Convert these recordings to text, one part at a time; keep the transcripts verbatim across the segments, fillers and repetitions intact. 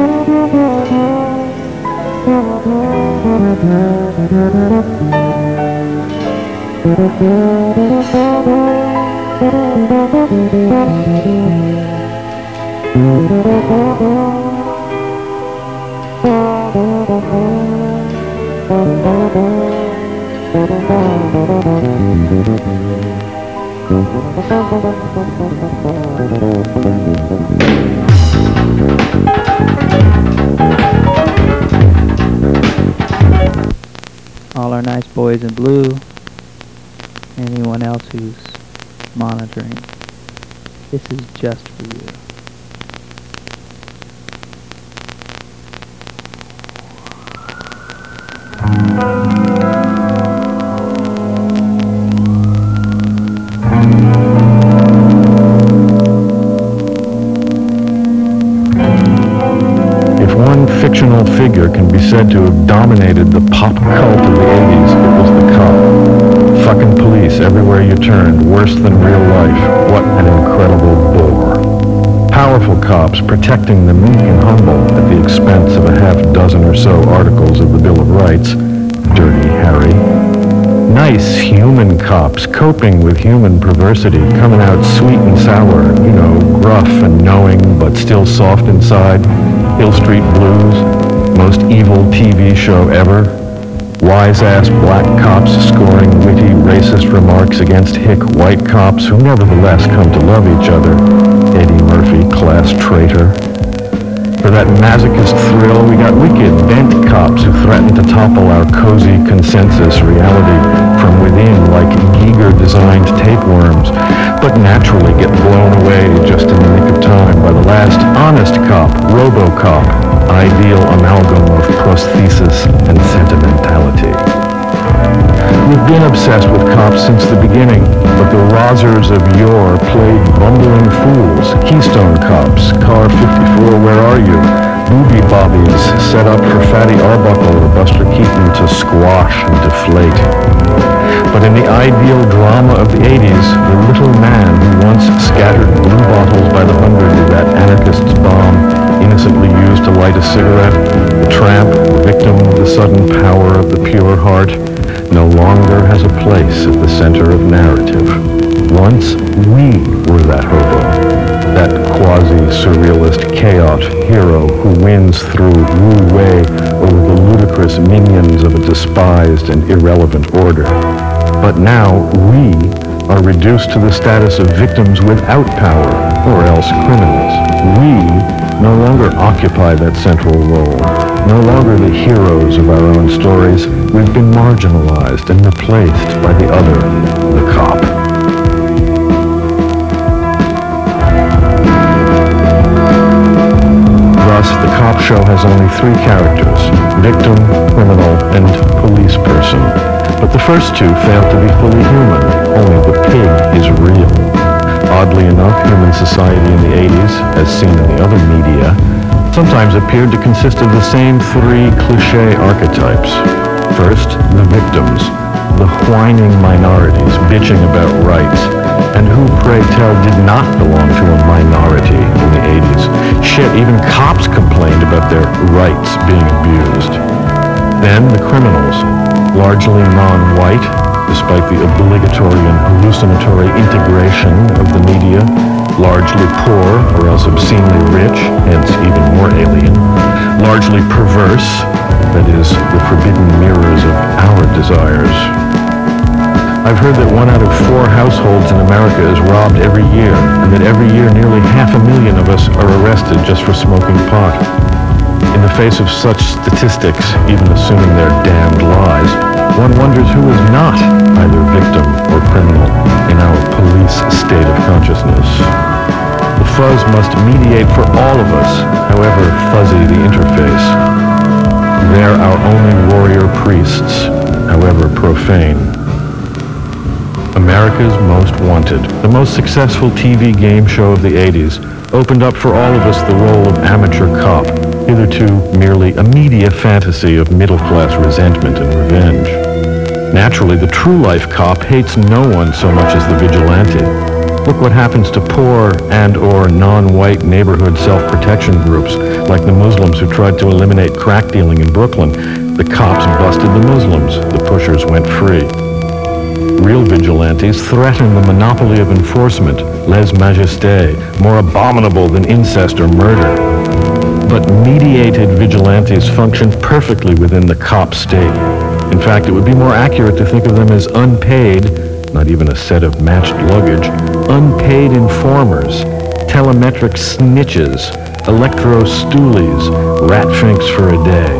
All our nice boys in blue, anyone else who's monitoring, this is just for you. If one fictional figure can be said to have dominated the pop cult of the eighties, it was the cop. Fucking police everywhere you turned, worse than real life. What an incredible bore. Powerful cops protecting the meek and humble at the expense of a half dozen or so articles of the Bill of Rights. Dirty Harry. Nice human cops coping with human perversity, coming out sweet and sour, you know, gruff and knowing, but still soft inside. Hill Street Blues, most evil T V show ever. Wise-ass black cops scoring witty racist remarks against hick white cops who nevertheless come to love each other. Eddie Murphy, class traitor. For that masochist thrill, we got wicked, bent cops who threaten to topple our cozy consensus reality from within like Giger-designed tapeworms, but naturally get blown away just in the nick of time by the last honest cop, RoboCop, ideal amalgam of prosthesis and sentimentality. We've been obsessed with cops since the beginning, but the Rozzers of yore played bumbling fools. Keystone Cops, Car fifty-four, Where Are You? Booby Bobbies set up for Fatty Arbuckle or Buster Keaton to squash and deflate. But in the ideal drama of the eighties, the little man who once scattered blue bottles by the hundred with that anarchist's bomb, innocently used to light a cigarette, the tramp, victim of the sudden power of the pure heart, no longer has a place at the center of narrative. Once, we were that hobo, that quasi-surrealist chaot hero who wins through Wu Wei over the ludicrous minions of a despised and irrelevant order. But now, we are reduced to the status of victims without power, or else criminals. We no longer occupy that central role, no longer the heroes of our own stories. We've been marginalized and replaced by the other, the cop. Thus, the cop show has only three characters: victim, criminal, and police person. But the first two fail to be fully human. Only the pig is real. Oddly enough, human society in the eighties, as seen in the other media, sometimes appeared to consist of the same three cliché archetypes. First, the victims, the whining minorities bitching about rights, and who, pray tell, did not belong to a minority in the eighties. Shit, even cops complained about their rights being abused. Then the criminals, largely non-white, despite the obligatory and hallucinatory integration of the media, largely poor or else obscenely rich, hence even more alien, largely perverse, that is, the forbidden mirrors of our desires. I've heard that one out of four households in America is robbed every year, and that every year nearly half a million of us are arrested just for smoking pot. In the face of such statistics, even assuming they're damned lies, one wonders who is not either victim or criminal in our police state of consciousness. The fuzz must mediate for all of us, however fuzzy the interface. They're our only warrior priests, however profane. America's Most Wanted, the most successful T V game show of the eighties, opened up for all of us the role of amateur cop, hitherto merely a media fantasy of middle-class resentment and revenge. Naturally, the true-life cop hates no one so much as the vigilante. Look what happens to poor and or non-white neighborhood self-protection groups Like the Muslims who tried to eliminate crack dealing in Brooklyn. The cops busted the Muslims. The pushers went free. Real vigilantes threaten the monopoly of enforcement, lèse-majesté, more abominable than incest or murder. But mediated vigilantes function perfectly within the cop state. In fact, it would be more accurate to think of them as unpaid, not even a set of matched luggage, unpaid informers, telemetric snitches, electro-stoolies, rat-finks for a day.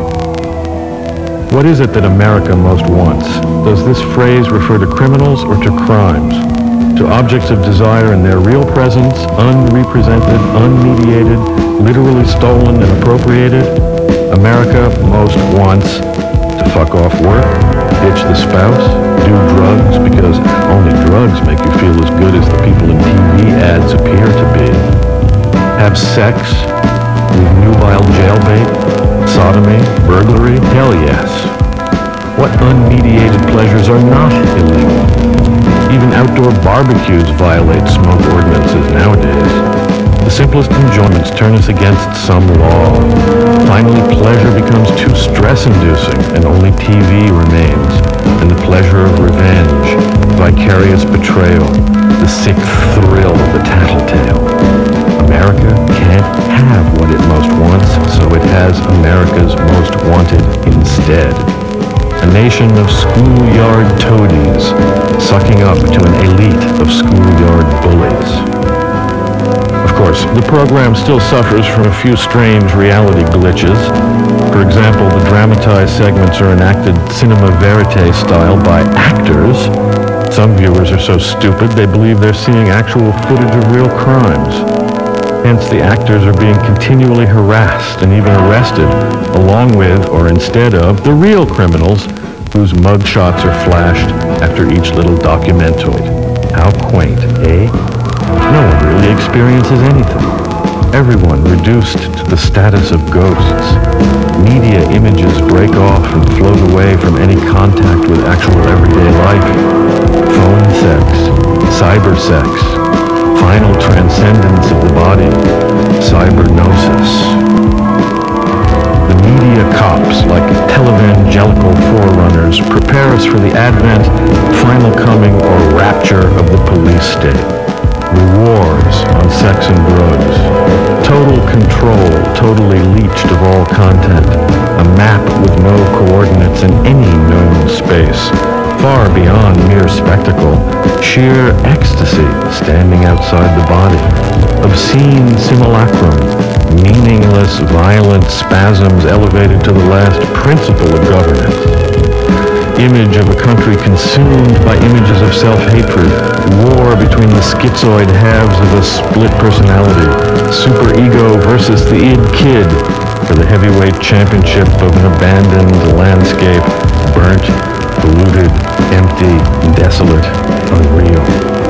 What is it that America most wants? Does this phrase refer to criminals or to crimes? To objects of desire in their real presence, unrepresented, unmediated, literally stolen and appropriated? America most wants to fuck off work, ditch the spouse, do drugs because only drugs make you feel as good as the people in T V ads appear to be. Have sex with nubile jailbait, sodomy, burglary? Hell yes. What unmediated pleasures are not illegal? Even outdoor barbecues violate smoke ordinances nowadays. The simplest enjoyments turn us against some law. Finally, pleasure becomes too stress-inducing and only T V remains. And the pleasure of revenge, vicarious betrayal, the sick thrill of the tattletale. America can't have what it most wants, so it has America's most wanted instead. A nation of schoolyard toadies sucking up to an elite of schoolyard bullies. Of course, the program still suffers from a few strange reality glitches. For example, the dramatized segments are enacted cinema verite style by actors. Some viewers are so stupid they believe they're seeing actual footage of real crimes. Hence, the actors are being continually harassed and even arrested, along with, or instead of, the real criminals, whose mug shots are flashed after each little documentoid. How quaint, eh? No one really experiences anything. Everyone reduced to the status of ghosts. Media images break off and float away from any contact with actual everyday life. Phone sex, cyber sex, final transcendence of the body, cybergnosis. The media cops, like televangelical forerunners, prepare us for the advent, final coming, or rapture of the police state. The wars on sex and drugs. Total control, totally leached of all content. A map with no coordinates in any known space. Far beyond mere spectacle, sheer ecstasy standing outside the body, obscene simulacrum, meaningless, violent spasms elevated to the last principle of governance. Image of a country consumed by images of self-hatred, war between the schizoid halves of a split personality, superego versus the id kid, for the heavyweight championship of an abandoned landscape, burnt, polluted, empty, desolate, unreal.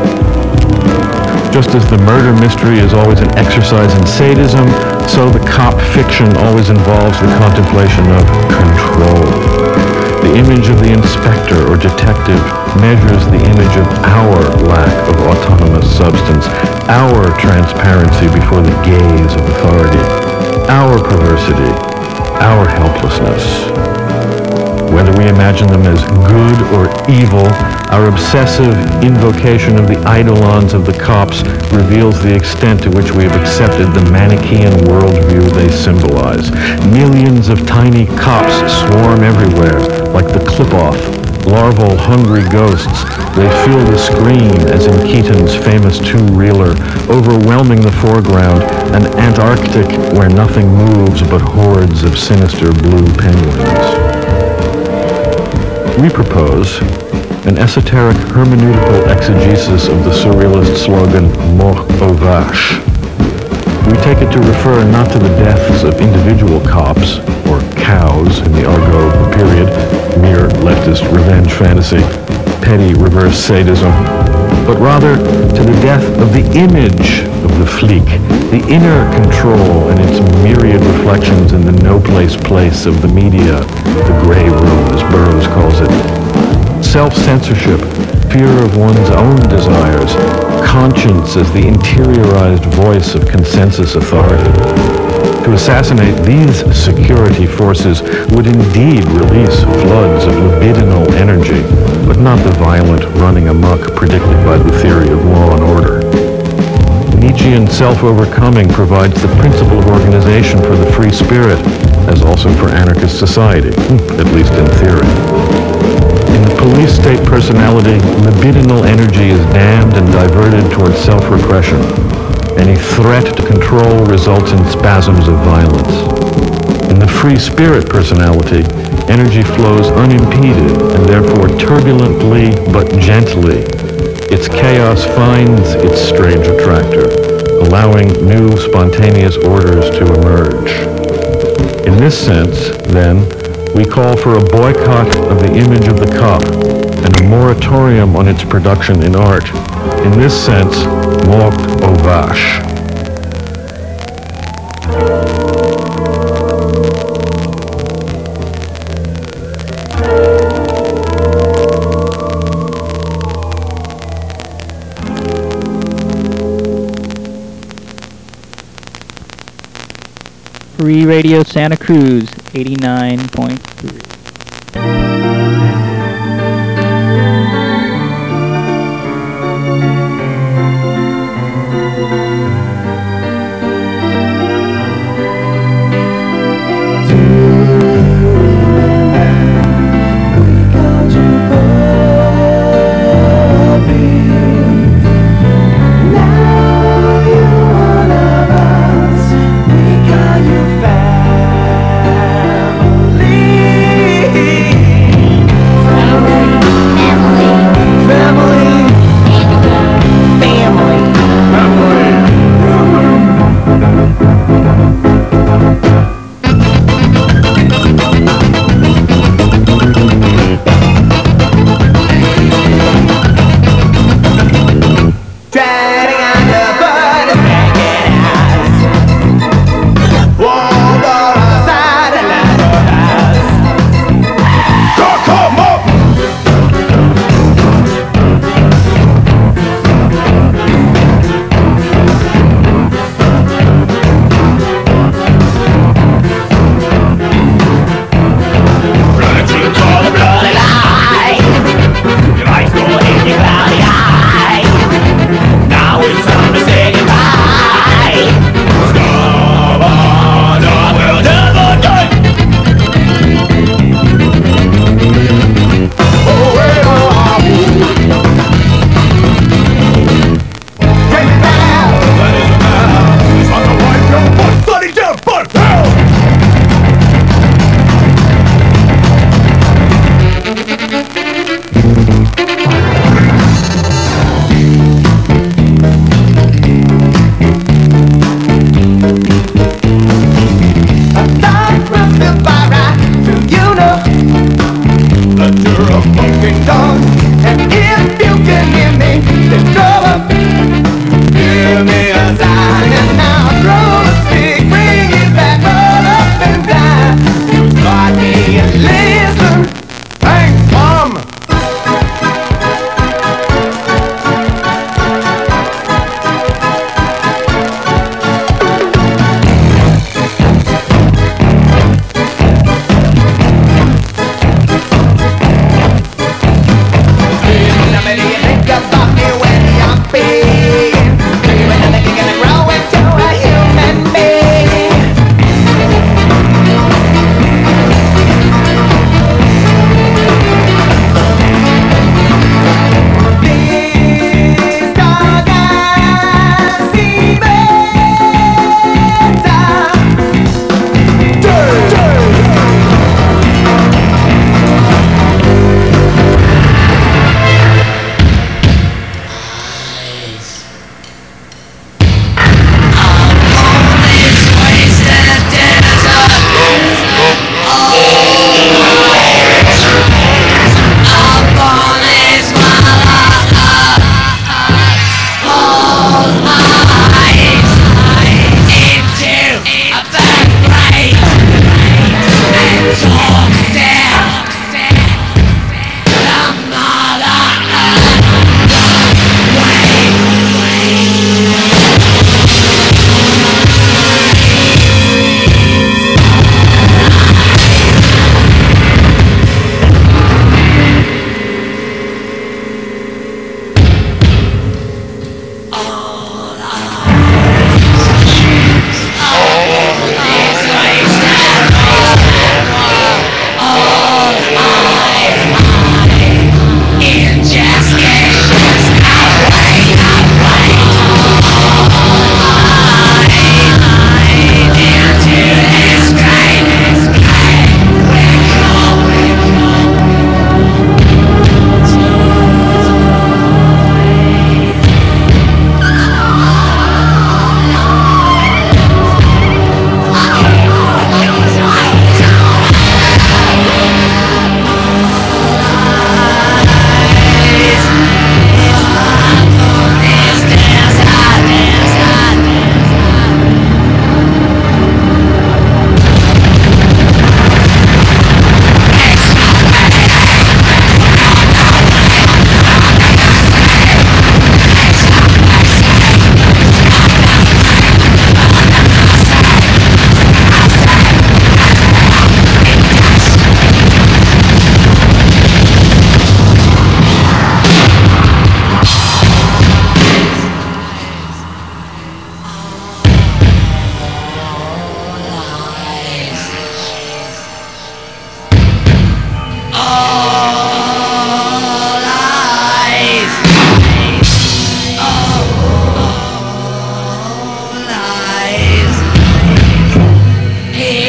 Just as the murder mystery is always an exercise in sadism, so the cop fiction always involves the contemplation of control. The image of the inspector or detective measures the image of our lack of autonomous substance, our transparency before the gaze of authority, our perversity, our helplessness. Whether we imagine them as good or evil, our obsessive invocation of the eidolons of the cops reveals the extent to which we have accepted the Manichaean worldview they symbolize. Millions of tiny cops swarm everywhere, like the clip-off, larval hungry ghosts. They fill the screen, as in Keaton's famous two-reeler, overwhelming the foreground, an Antarctic where nothing moves but hordes of sinister blue penguins. We propose an esoteric hermeneutical exegesis of the surrealist slogan, mort aux vaches. We take it to refer not to the deaths of individual cops, or cows in the argot of the period, mere leftist revenge fantasy, petty reverse sadism, but rather to the death of the image of the flic, the inner control and its myriad reflections in the no-place place of the media, the gray room as Burroughs calls it. Self-censorship, fear of one's own desires, conscience as the interiorized voice of consensus authority. To assassinate these security forces would indeed release floods of libidinal energy, but not the violent running amok predicted by the theory of law and order. Nietzschean self-overcoming provides the principle of organization for the free spirit, as also for anarchist society, at least in theory. In the police state personality, libidinal energy is damned and diverted towards self-repression. Any threat to control results in spasms of violence. In the free spirit personality, energy flows unimpeded and therefore turbulently but gently. Its chaos finds its strange attractor, allowing new spontaneous orders to emerge. In this sense, then, we call for a boycott of the image of the cop and a moratorium on its production in art. In this sense, mort aux vaches. Free Radio Santa Cruz, eighty-nine point three. Family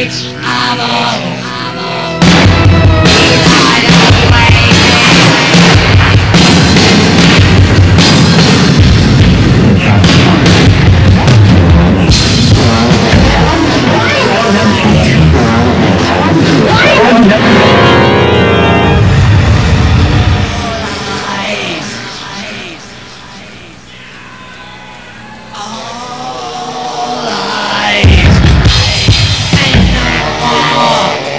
All lies and no more.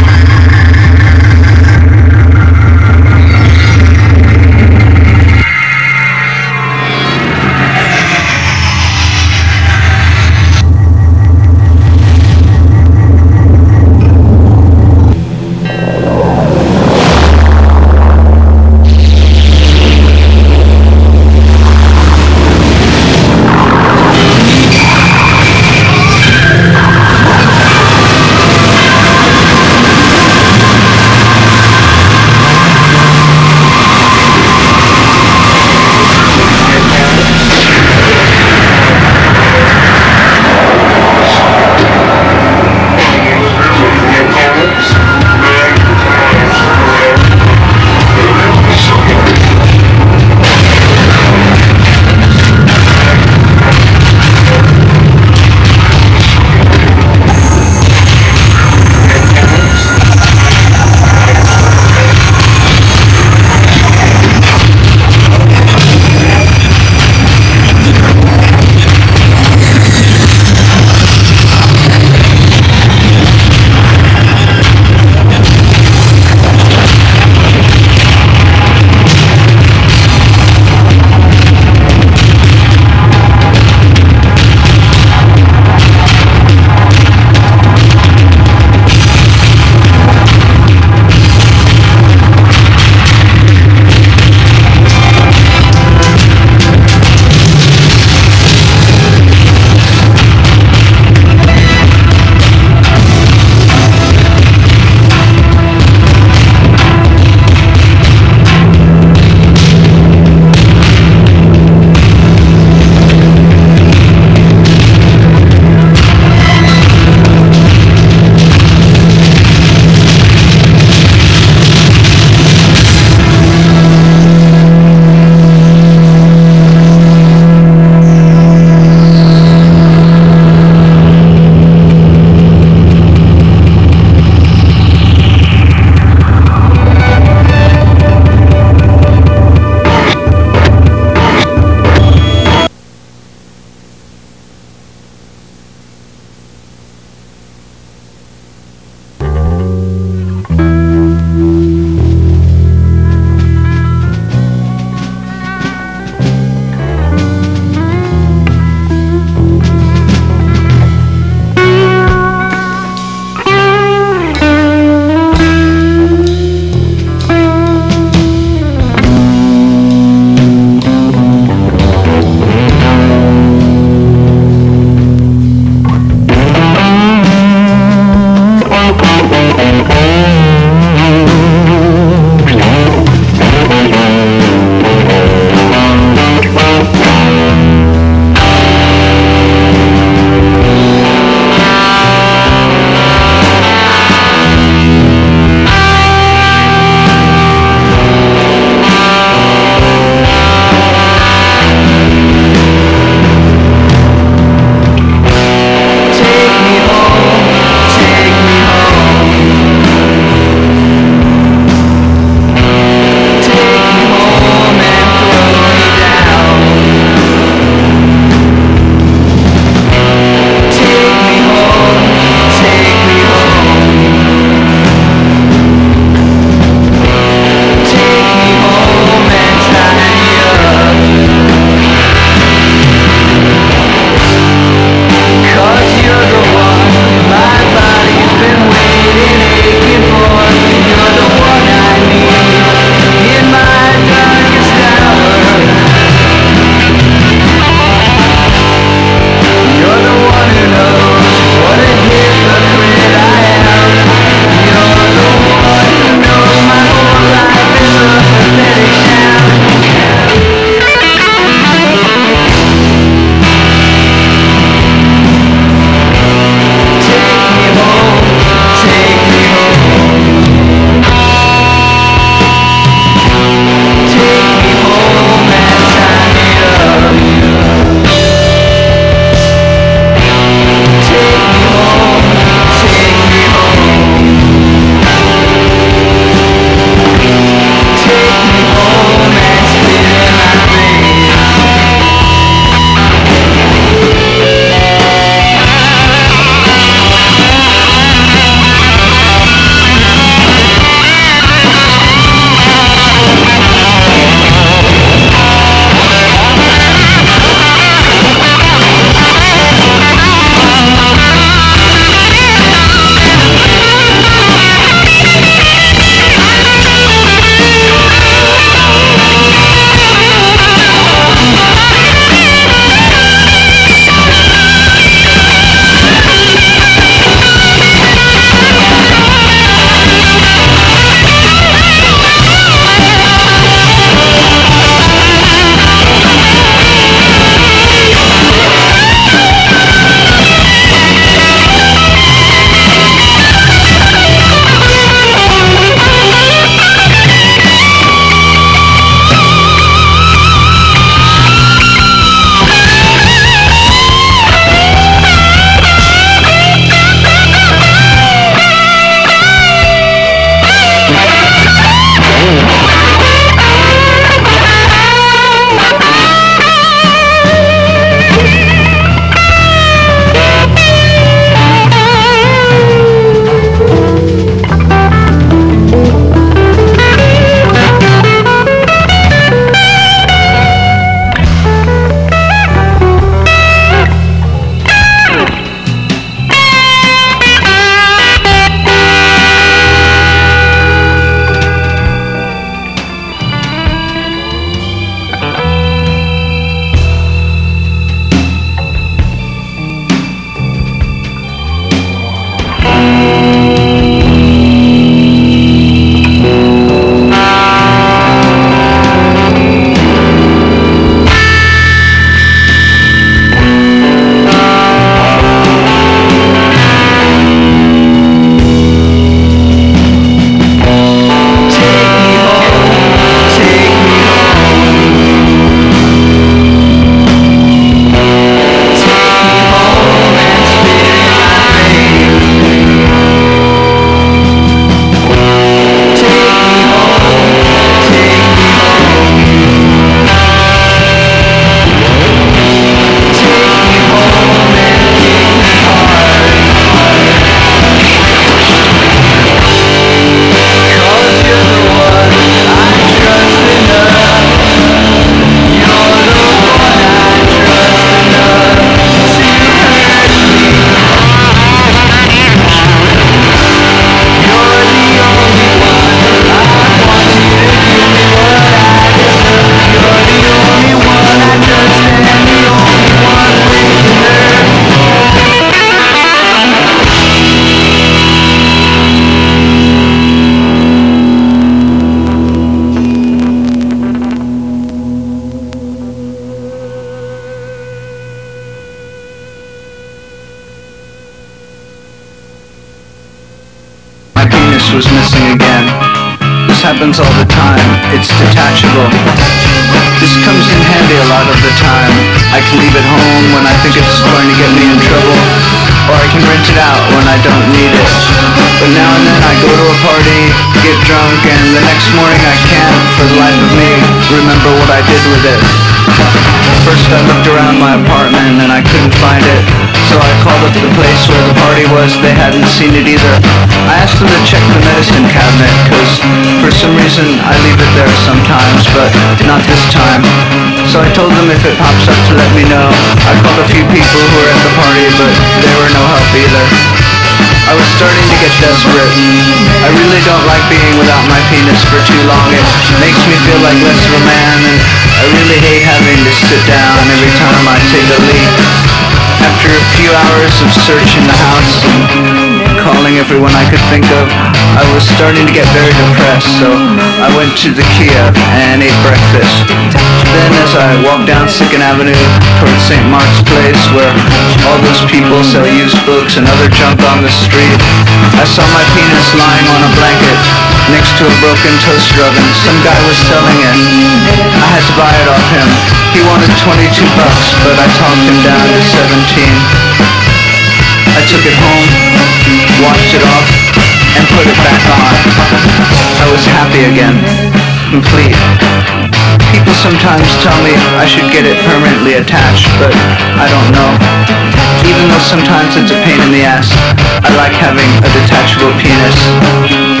piece was missing again. This happens all the time, it's detachable. This comes in handy a lot of the time. I can leave it home when I think it's going to get me in trouble, or I can rent it out when I don't need it. But now and then I go to a party, get drunk, and the next morning I can't, for the life of me, remember what I did with it. First I looked around my apartment and I couldn't find it, so I called up the place where the party was. They hadn't seen it either. I asked them to check the medicine cabinet, cause for some reason I leave it there sometimes, but not this time. So I told them if it pops up to let me know. I called a few people who were at the party, but they were no help either. I was starting to get desperate. I really don't like being without my penis for too long. It makes me feel like less of a man, and I really hate having to sit down every time I take a leak. After a few hours of searching the house and calling everyone I could think of, I was starting to get very depressed, so I went to the Kia and ate breakfast. Then as I walked down Second Avenue towards Saint Mark's Place, where all those people sell used books and other junk on the street, I saw my penis lying on a blanket next to a broken toaster oven. Some guy was selling it. I had to buy it off him. He wanted twenty-two bucks, but I talked him down to seventeen. I took it home, washed it off, and put it back on. I was happy again, complete. People sometimes tell me I should get it permanently attached, but I don't know. Even though sometimes it's a pain in the ass, I like having a detachable penis.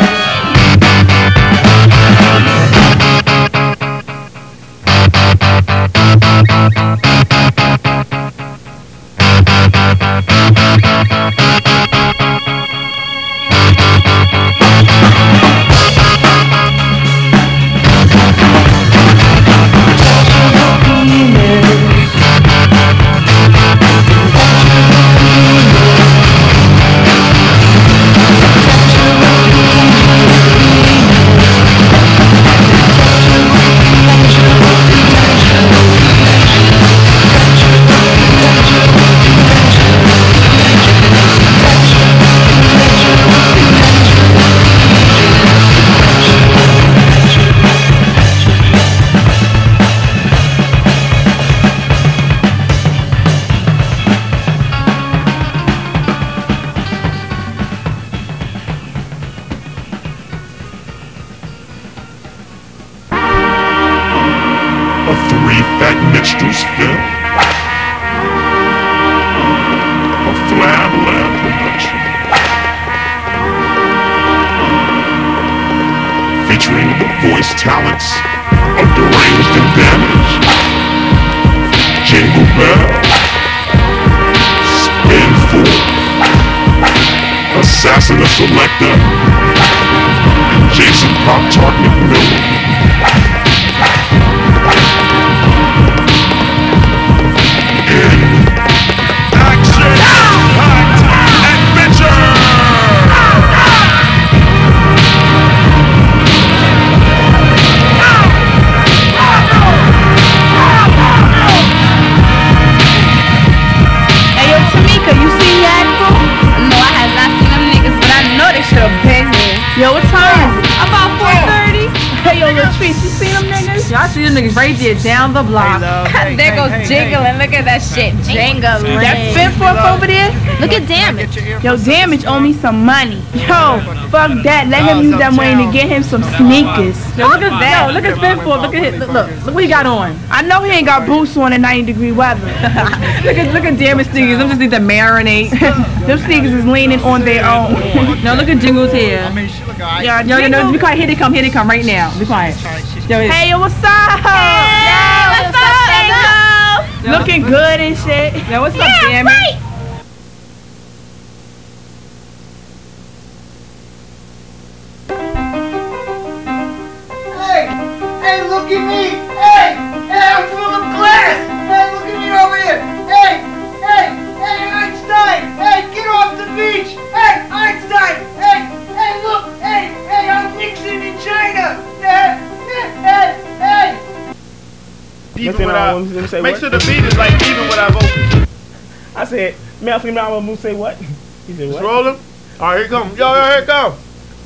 Assassin, a selector, and Jason Pop-Tart McMillan. In action-packed adventure! Hey, yo, Tamika, you seen Yadko? No, I have not seen them niggas, but I know they should have been here. Yo, what time is it? About four thirty. Hey, yo, Latrice, you seen them niggas? Y'all see them niggas right there down the block. Hey, there goes hey, jingling. Hey. Look at that shit jingling. That spin fork over there? Look at Damage. Yo, Damage owe me some money. Yo, fuck that. Let him use that money to get him some sneakers. Yo, look at that. Yo, look at spin fork. Look at his. Look, look, look what he got on. I know he ain't got boots on in ninety degree weather. look at look at Damage sneakers. Them just need to marinate. Them sneakers is leaning on their own. No, look at Jingle's here. Yeah, yo, Jingle. no, be quiet. Here they come. Here they come right now. Be quiet. Yo, hey, yo, what's up? Hey, what's up, Jingle? Looking good and shit. Yo, what's yeah, up, Damage? Right. Hey, hey, look at me. Hey, hey, I'm full of glass. Hey, look at me over here. Hey, hey, hey, Einstein. Hey, get off the beach. Hey, Einstein. Hey, hey, look. Hey, hey, I'm Nixon in China. Hey, hey, hey. Even without, make sure the beat is like even without vocals. I said, man, I was gonna say what? He said what? It's rolling. All right, here it comes. Yo, yo, here it comes.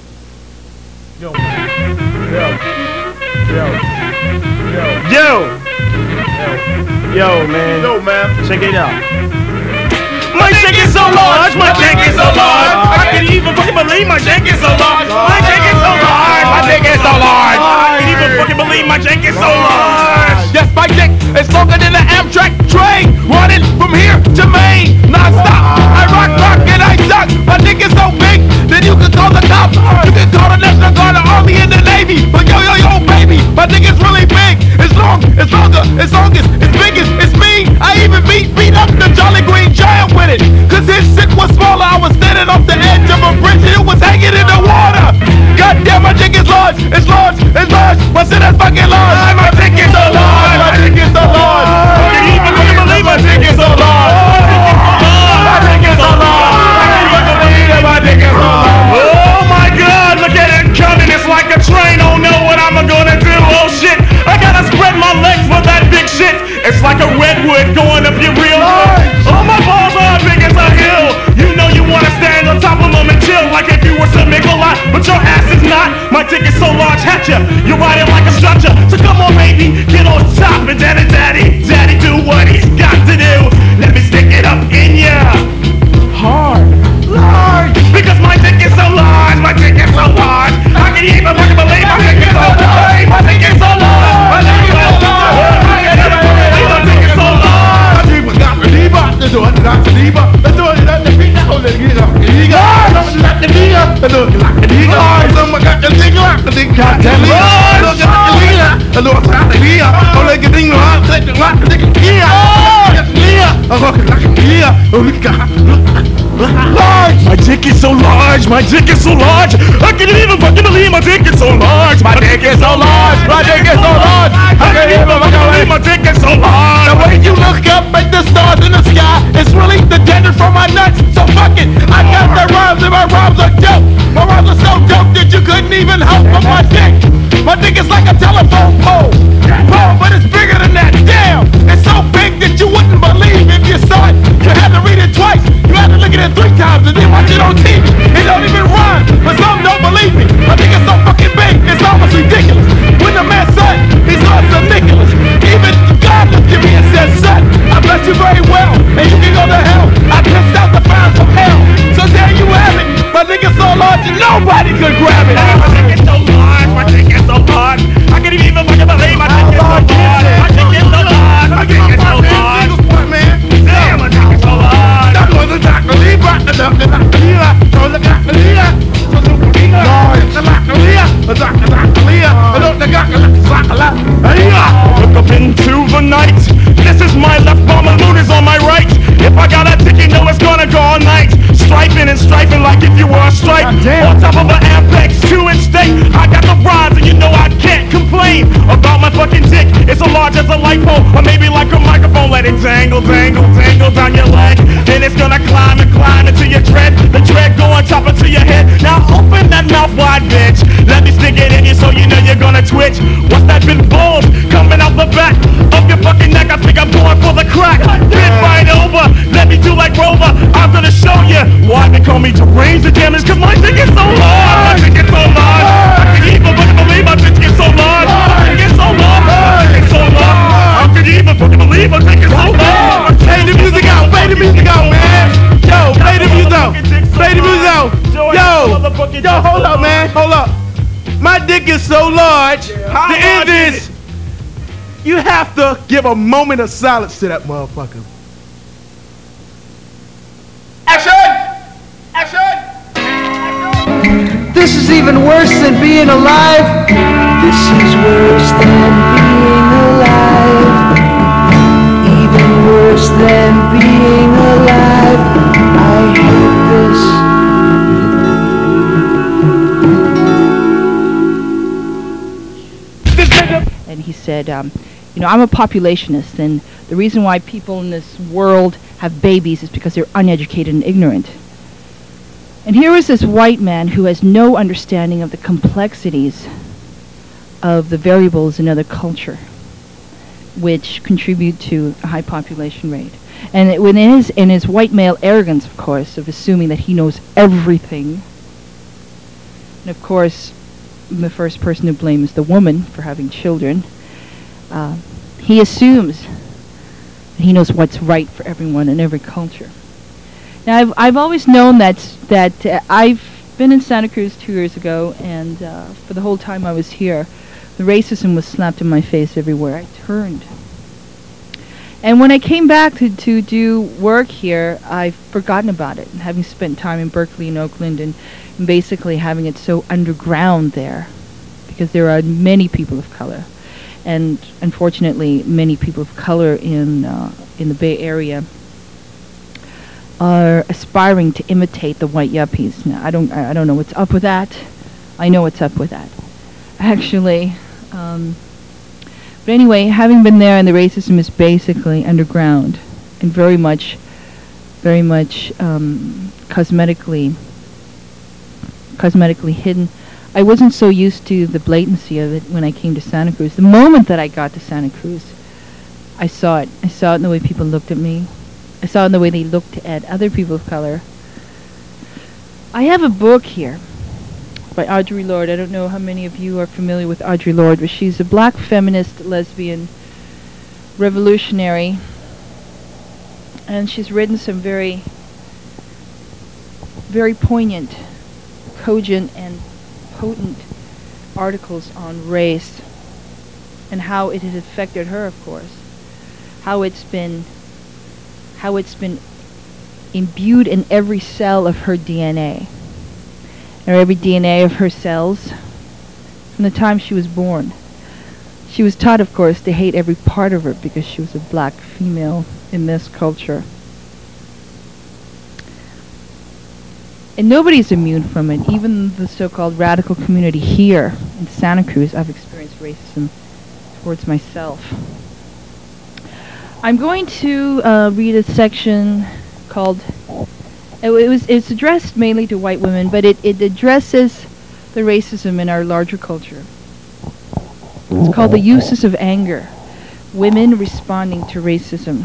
Yo, man. Yo. Yo. Yo. Yo. Yo. Yo, man. Yo, man. Check it out. My dick is so large, my dick is so large. I can't even fucking believe my dick is so large. My dick is so large, my dick is so large. I can't even fucking believe my dick is so large. Yes, my dick is longer than an Amtrak train, running from here to Maine, non-stop. I rock, rock, and I suck. My dick is so big that you can call the cops. You can call the National Guard, the Army, and the Navy. But yo, yo, yo, baby, my dick is really big. It's long, it's longer, it's longest, it's biggest, it's me. I even beat, beat up the Jolly Green Giant with it. Cause his shit was smaller, I was standing off the edge of a bridge and it was hanging in the water. Goddamn, my dick is large, it's large, it's large. My shit is fucking large. My dick is so large, my dick is so large. I can't even fucking believe my dick is so large. My dick is so large. I can't even believe that my dick is so large. Oh my God, look at it coming. It's like a train, don't know what I'm gonna do. Oh shit, I gotta spread my legs for that big shit. It's like a redwood going up your real good. Oh, my balls are big as a hill. You know you wanna stand on top of them and chill like if you were to make a lot, but your ass is not. My dick is so large, hat ya. You're riding like a structure. So come on, baby, get on top and daddy, daddy, daddy, do what he's got to do. Let me stick it up in ya. Hard, large, because my dick is so large. My dick is so large. I can even fucking believe my dick is so large. My dick is so large. My dick is so large. Large! My dick is so large, my dick is so large. I can't even fucking believe my dick is so large. My dick is so large, my dick is so large. I can't even fucking believe my dick is so large. The way you look up at the stars in the sky, it's really the tender from my nuts. So fuck it, I got the rhymes and my rhymes are dope. My rhymes are so dope that you couldn't even help but my dick. My dick is like a telephone pole. Pole, but it's bigger than that. Damn, it's so big that you wouldn't believe if you saw it. You had to read it twice. You had to look at it three times and then watch it on T V. It don't even rhyme, but some don't believe me. My dick is so fucking big, it's almost ridiculous. When the man said he's lost to Nicholas, even God looked at me and said, son, I bless you very well, and you can go to hell. I pissed out the fire from hell. So there you have it. My dick is so large that nobody could grab it. My dick is so large, my dick is so large. I can't even fucking believe my dick is so large. My dick is so large, my dick is so large. Damn, my dick is so large. That was a doctor, leave back the doctor, doctor, leave back, so the doctor, leave back. So the doctor, leave back, the doctor, leave back, the doctor, doctor, leave back, the doctor, doctor, leave back. Look up into the night. This is my left palm, the moon is on my right. If I got a dick, you know it's gonna go all night. Striping and striping like if you were a stripe. On top of an Apex, two inch steak. I got the rhymes and you know I can't complain about my fucking dick. It's as large as a light pole, or maybe like a microphone. Let it dangle, dangle, dangle down your leg. And it's gonna climb and climb into your dread. The dread go on top into your head. Now open that mouth wide, bitch. Let me stick it in you so you know you're gonna twitch. What's that big bulb coming out the back of your fucking neck? I think I'm going for the crack. Bend right over, let me do like Rover. I'm gonna show you why they call me deranged. The damage, cause my dick is so large. My dick is so large. I can't even fucking believe my dick is so large. My dick is so large. My dick is so large. I can't even fucking believe my dick is so large. Play the music out, play the music out, man. Yo, play the music out. Play the music out. Yo, yo, hold up, man, hold up. My dick is so large. The end is, you have to give a moment of silence to that motherfucker. Action! Action! This is even worse than being alive. This is worse than being alive. Even worse than being alive. I hate this. And he said, um, you know, I'm a populationist, and the reason why people in this world have babies is because they're uneducated and ignorant. And here is this white man who has no understanding of the complexities of the variables in other culture, which contribute to a high population rate. And it, within his, in his white male arrogance, of course, of assuming that he knows everything, and of course, the first person to blame is the woman for having children. Uh, he assumes that he knows what's right for everyone in every culture. Now, I've I've always known that that uh, I've been in Santa Cruz two years ago, and uh, for the whole time I was here, the racism was slapped in my face everywhere I turned. And when I came back to, to do work here, I've forgotten about it, and having spent time in Berkeley and Oakland, and, and basically having it so underground there, because there are many people of color, and unfortunately many people of color in uh, in the Bay Area are aspiring to imitate the white yuppies. Now, I don't I, I don't know what's up with that. I know what's up with that, actually. Um, But anyway, having been there, and the racism is basically underground and very much, very much um, cosmetically, cosmetically hidden. I wasn't so used to the blatancy of it when I came to Santa Cruz. The moment that I got to Santa Cruz, I saw it. I saw it in the way people looked at me. I saw it in the way they looked at other people of color. I have a book here by Audre Lorde. I don't know how many of you are familiar with Audre Lorde, but she's a black feminist, lesbian, revolutionary, and she's written some very, very poignant, cogent, and potent articles on race and how it has affected her, of course, how it's been, how it's been imbued in every cell of her D N A. Or every D N A of her cells from the time she was born. She was taught, of course, to hate every part of her because she was a black female in this culture. And nobody's immune from it. Even the so-called radical community here in Santa Cruz, I've experienced racism towards myself. I'm going to uh, read a section called... It was it's addressed mainly to white women, but it, it addresses the racism in our larger culture. It's called The Uses of Anger, Women Responding to Racism.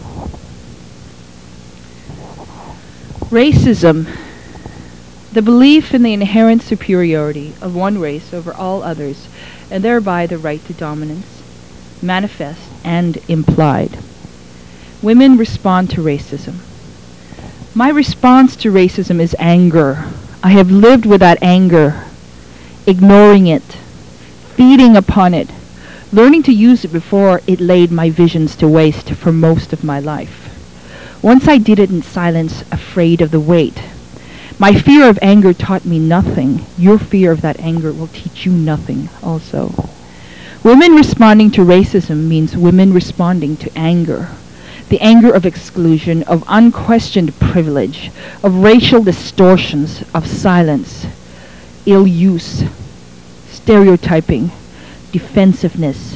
Racism, the belief in the inherent superiority of one race over all others, and thereby the right to dominance, manifest and implied. Women respond to racism. My response to racism is anger. I have lived with that anger, ignoring it, feeding upon it, learning to use it before it laid my visions to waste for most of my life. Once I did it in silence, afraid of the weight. My fear of anger taught me nothing. Your fear of that anger will teach you nothing also. Women responding to racism means women responding to anger. The anger of exclusion, of unquestioned privilege, of racial distortions, of silence, ill use, stereotyping, defensiveness,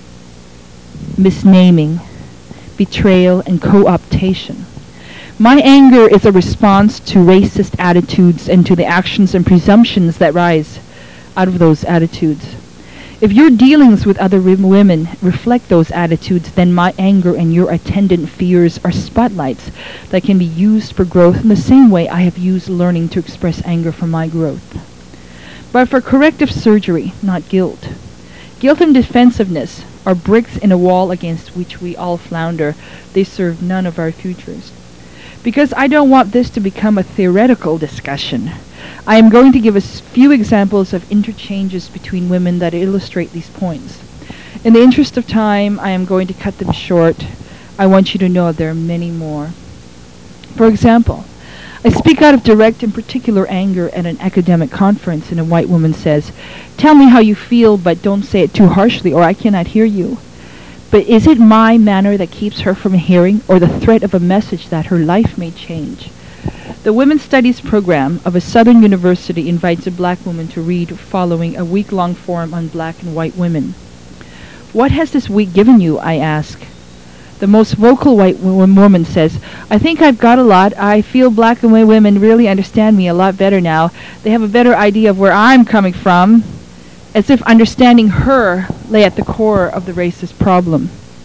misnaming, betrayal, and co-optation. My anger is a response to racist attitudes and to the actions and presumptions that rise out of those attitudes. If your dealings with other women reflect those attitudes, then my anger and your attendant fears are spotlights that can be used for growth in the same way I have used learning to express anger for my growth. But for corrective surgery, not guilt. Guilt and defensiveness are bricks in a wall against which we all flounder. They serve none of our futures. Because I don't want this to become a theoretical discussion, I am going to give a few examples of interchanges between women that illustrate these points. In the interest of time, I am going to cut them short. I want you to know there are many more. For example, I speak out of direct and particular anger at an academic conference, and a white woman says, "Tell me how you feel, but don't say it too harshly, or I cannot hear you." But is it my manner that keeps her from hearing, or the threat of a message that her life may change? The Women's Studies program of a Southern university invites a black woman to read following a week-long forum on black and white women. "What has this week given you?" I ask. The most vocal white woman says, "I think I've got a lot. I feel black and white women really understand me a lot better now. They have a better idea of where I'm coming from," as if understanding her lay at the core of the racist problem.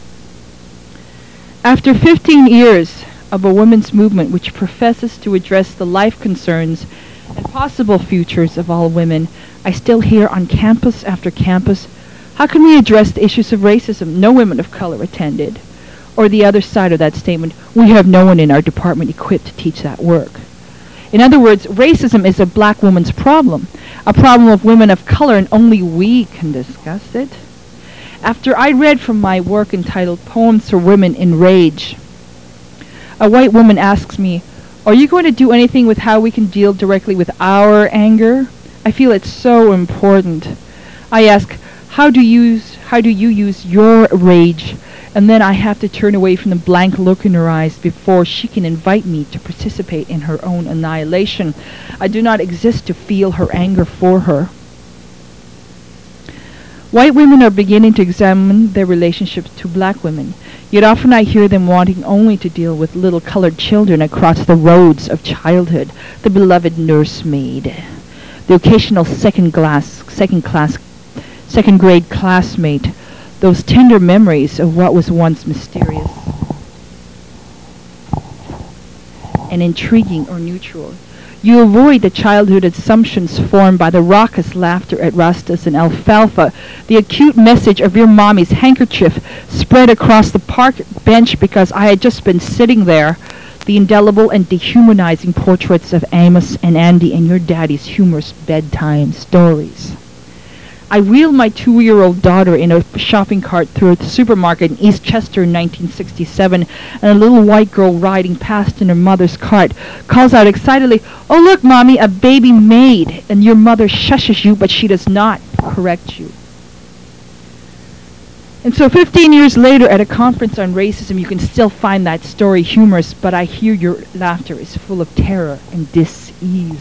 After fifteen years of a women's movement which professes to address the life concerns and possible futures of all women, I still hear on campus after campus, how can we address the issues of racism? No women of color attended. Or the other side of that statement, we have no one in our department equipped to teach that work. In other words, racism is a black woman's problem, a problem of women of color, and only we can discuss it. After I read from my work entitled Poems for Women in Rage, a white woman asks me, are you going to do anything with how we can deal directly with our anger? I feel it's so important. I ask, how do you use, how do you use your rage? And then I have to turn away from the blank look in her eyes before she can invite me to participate in her own annihilation. I do not exist to feel her anger for her. White women are beginning to examine their relationships to black women, yet often I hear them wanting only to deal with little colored children across the roads of childhood, the beloved nursemaid, the occasional second class, second class, second grade classmate, those tender memories of what was once mysterious and intriguing or neutral. You avoid the childhood assumptions formed by the raucous laughter at Rastas and alfalfa, the acute message of your mommy's handkerchief spread across the park bench because I had just been sitting there, the indelible and dehumanizing portraits of Amos and Andy and your daddy's humorous bedtime stories. I wheeled my two-year-old daughter in a shopping cart through a supermarket in East Chester in nineteen sixty-seven, and a little white girl riding past in her mother's cart calls out excitedly, "Oh look, Mommy, a baby maid!" And your mother shushes you, but she does not correct you. And so fifteen years later at a conference on racism, you can still find that story humorous, but I hear your laughter is full of terror and dis-ease.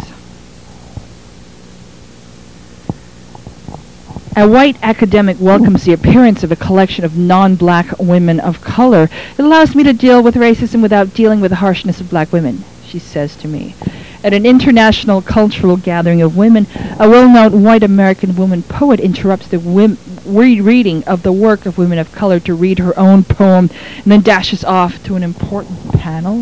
A white academic welcomes the appearance of a collection of non-black women of color. It allows me to deal with racism without dealing with the harshness of black women, she says to me. At an international cultural gathering of women, a well-known white American woman poet interrupts the wim- reading of the work of women of color to read her own poem and then dashes off to an important panel.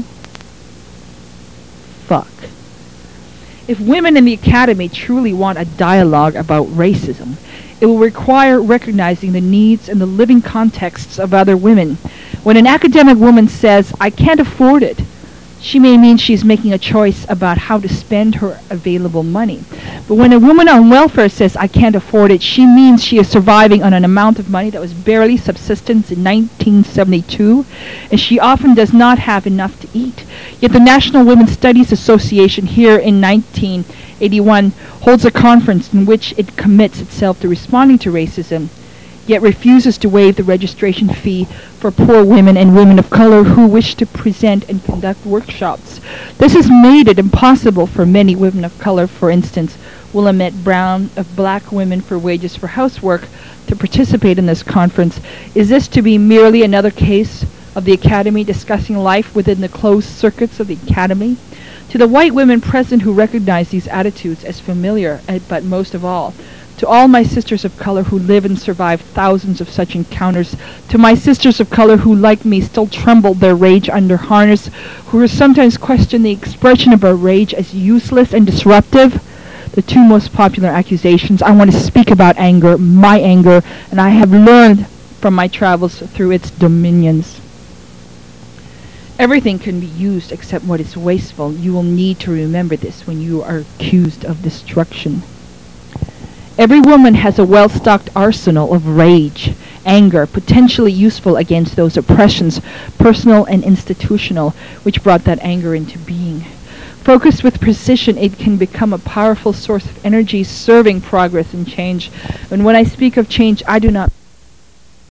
Fuck. If women in the academy truly want a dialogue about racism, it will require recognizing the needs and the living contexts of other women. When an academic woman says, "I can't afford it," she may mean she's making a choice about how to spend her available money. But when a woman on welfare says, "I can't afford it," she means she is surviving on an amount of money that was barely subsistence in nineteen seventy-two, and she often does not have enough to eat. Yet the National Women's Studies Association here in nineteen eighty-one holds a conference in which it commits itself to responding to racism, yet refuses to waive the registration fee for poor women and women of color who wish to present and conduct workshops. This has made it impossible for many women of color, for instance, Willamette Brown of Black Women for Wages for Housework, to participate in this conference. Is this to be merely another case of the Academy discussing life within the closed circuits of the Academy? To the white women present who recognize these attitudes as familiar, uh, but most of all, to all my sisters of color who live and survive thousands of such encounters, to my sisters of color who, like me, still tremble their rage under harness, who sometimes question the expression of our rage as useless and disruptive, the two most popular accusations, I want to speak about anger, my anger, and I have learned from my travels through its dominions. Everything can be used except what is wasteful. You will need to remember this when you are accused of destruction. Every woman has a well-stocked arsenal of rage, anger, potentially useful against those oppressions, personal and institutional, which brought that anger into being. Focused with precision, it can become a powerful source of energy serving progress and change. And when I speak of change, I do not